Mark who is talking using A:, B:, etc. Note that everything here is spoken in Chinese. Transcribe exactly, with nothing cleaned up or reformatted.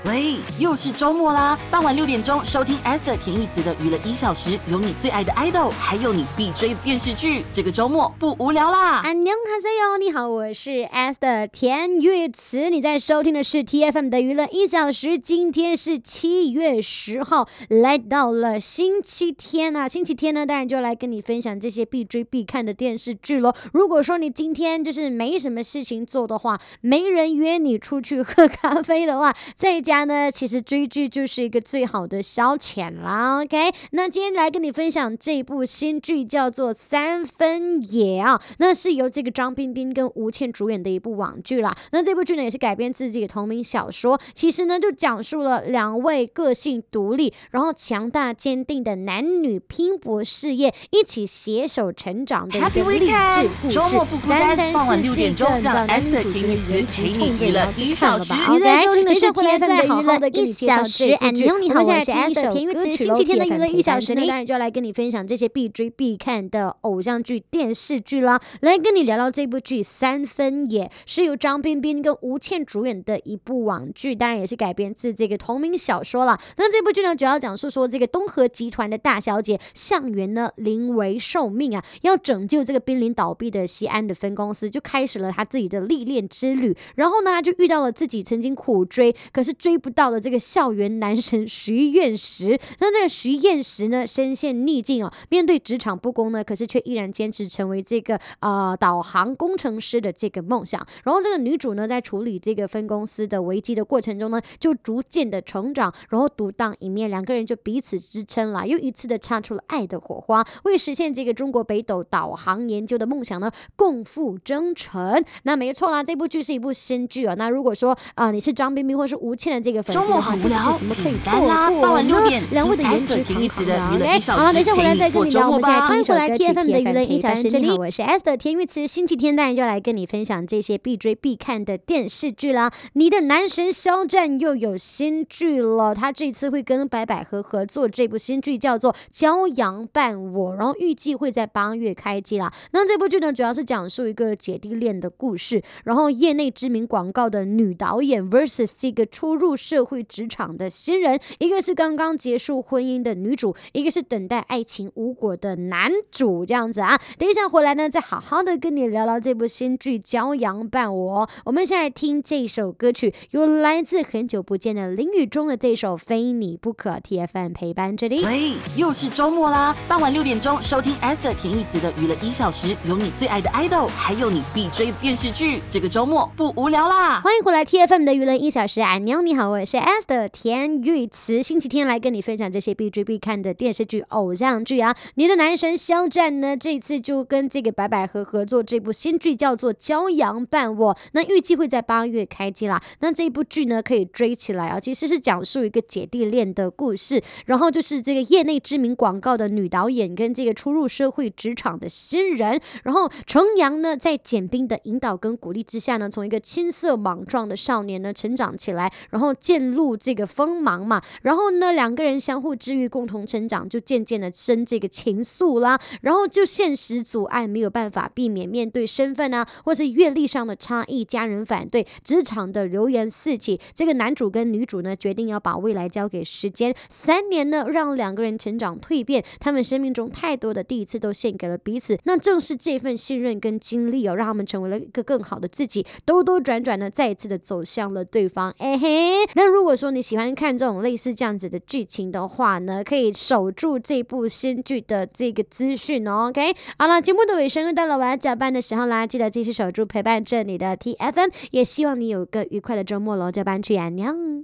A: 喂，又是周末啦！傍晚六点钟收听 Esther 田一子的娱乐一小时，有你最爱的 idol， 还有你必追的电视剧。这个周末不无聊啦！
B: 안녕하세요，你好，我是 Esther 田玉慈，你在收听的是 T F M 的娱乐一小时。今天是七月十号，来到了星期天啊！星期天呢，当然就来跟你分享这些必追必看的电视剧咯。如果说你今天就是没什么事情做的话，没人约你出去喝咖啡的话，在家呢，其实追剧就是一个最好的消遣啦。OK， 那今天来跟你分享这部新剧叫做《三分野》啊，那是由这个张彬彬跟吴倩主演的一部网剧啦。那这部剧呢也是改编自自己的同名小说，其实呢就讲述了两位个性独立，然后强大坚定的男女拼搏事业，一起携手成长的一个励志故事。
A: 周末不孤单，傍晚六点钟让 Esther 田一子陪你娱乐一小时。
B: 你在收听的是 T F M 的娱乐一小时，你好，你好，我是 Esther 田玉慈。星期天的娱乐一小时呢，当然就要来跟你分享这些必追必看的偶像剧、电视剧啦。来跟你聊聊这部剧《三分野》，是由张彬彬跟吴倩主演的一部网剧，当然也是改编自这个同名小说啦。那这部剧呢，主要讲述说这个东和集团的大小姐向元呢临危受命啊，要拯救这个濒临倒闭的西安的分公司，就开始了她自己的历练之旅。然后呢，她就遇到了自己曾经苦追，可是追不到的这个校园男神徐彦石。那这个徐彦石呢，身陷逆境哦，面对职场不公呢，可是却依然坚持成为这个呃导航工程师的这个梦想。然后这个女主呢，在处理这个分公司的危机的过程中呢，就逐渐的成长，然后独当一面，两个人就彼此支撑了，又一次的擦出了爱的火花，为实现这个中国北斗导航研究的梦想呢，共赴征程。那没错啦，这部剧是一部新剧哦。那如果说啊、呃、你是张彬彬或是吴倩的这个粉丝的话，
A: 周末很无聊，
B: 怎么可以
A: 错过呢？傍晚六点，
B: 两位的颜值挺好的。OK， 好了，等一下回来再跟你聊。我们现在听一首歌曲 T F M 的娱乐一小时。你好，我是 Esther 田玉慈。星期天当然就来跟你分享这些必追必看的电视剧啦。你的男神肖战又有新剧了，他这次会跟白百合合作这部新剧叫做《骄阳伴我》，然后预计会在八月开机啦。那这部剧呢，主要是讲述一个姐弟恋的故事，然后业内知名广告的女导演 versus 这个初入社会职场的新人，一个是刚刚结束婚姻的女主，一个是等待爱情无果的男主，这样子啊。等一下回来呢，再好好的跟你聊聊这部新剧《骄阳伴我》。我们现在听这首歌曲，有来自很久不见的林宇中的这首《非你不可》。 T F M 陪伴这里。
A: 喂，又是周末啦！傍晚六点钟收听 Esther 田一子的娱乐一小时，有你最爱的 idol， 还有你必追的电视剧。这个周末不无聊啦！
B: 欢迎回来 T F M 的娱乐一小时。安妞，你好，我是 Esther 田玉慈。星期天来跟你分享这些必追必看的电视剧、偶像剧啊。你的男神肖战呢，这次就跟这个白百合合作这部新剧叫做《骄阳伴我》，那预计会在八月开机啦。那这一部剧呢，可以追起来啊，其实是讲述一个姐弟恋的故事，然后就是这个业内知名广告的女导演跟这个初入社会职场的新人，然后程阳呢，在简彬的引导跟鼓励之下呢，从一个青涩莽撞的少年呢成长起来，然后渐入这个锋芒嘛，然后呢两个人相互治愈，共同成长，就渐渐的生这个情愫啦，然后就现实阻碍没有办法避免，面对身份啊或是阅历上的差异，家人反对，职场的流言四起，这个男主跟女主呢决定要把未来交给时间，三年呢让两个人成长蜕变，他们生命中太多的第一次都献给了彼此，那正是这份信任跟经历哦，让他们成为了一个更好的自己，兜兜转转呢再一次的走向了对方。哎嘿，那如果说你喜欢看这种类似这样子的剧情的话呢，可以守住这部新剧的这个资讯哦。 OK， 好了，节目的尾声又到了我要加班的时候啦，记得继续守住陪伴着你的 T F M， 也希望你有个愉快的周末咯，加班去安妞。